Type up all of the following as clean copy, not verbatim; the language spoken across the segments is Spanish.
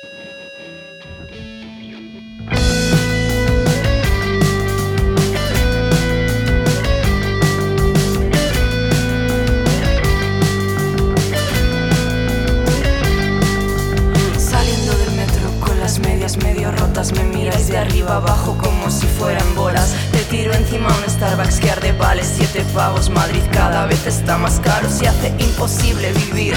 Medio rotas, me miras de arriba abajo como si fueran bolas. Te tiro encima un Starbucks que arde, vale 7 pavos. Madrid cada vez está más caro, se hace imposible vivir.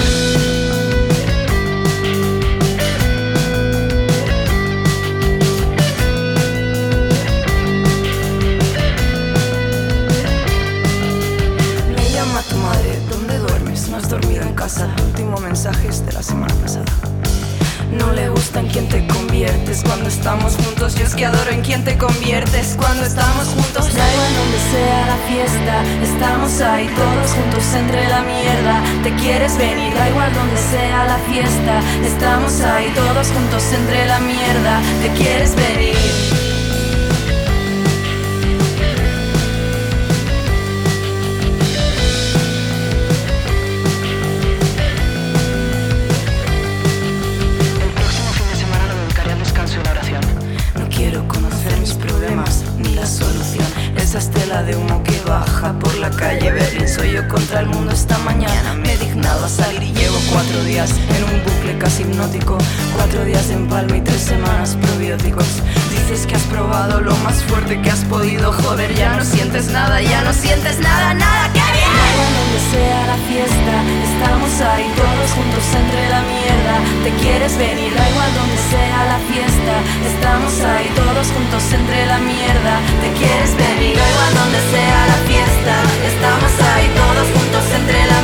Me llama tu madre, ¿dónde duermes? ¿No has dormido en casa? El último mensaje es de la semana pasada. No le gusta en quien te conviertes cuando estamos juntos. Yo es que adoro en quien te conviertes cuando estamos juntos. Da igual donde sea la fiesta, estamos ahí todos juntos entre la mierda. Te quieres venir, da igual donde sea la fiesta, estamos ahí todos juntos entre la mierda. Te quieres venir. Esa estela de humo que baja por la calle Berlín. Soy yo contra el mundo esta mañana. Me he dignado a salir y llevo 4 días en un bucle casi hipnótico. 4 días en Palma y 3 semanas probióticos. Dices que has probado lo más fuerte que has podido. Joder, ya no sientes nada, ya no sientes nada, nada, ¡qué bien! Da igual donde sea la fiesta, estamos ahí todos juntos entre la mierda. Te quieres venir, da igual donde sea la fiesta, estamos ahí todos juntos entre la mierda. Te quieres venir, da igual donde sea la fiesta, estamos ahí todos juntos entre la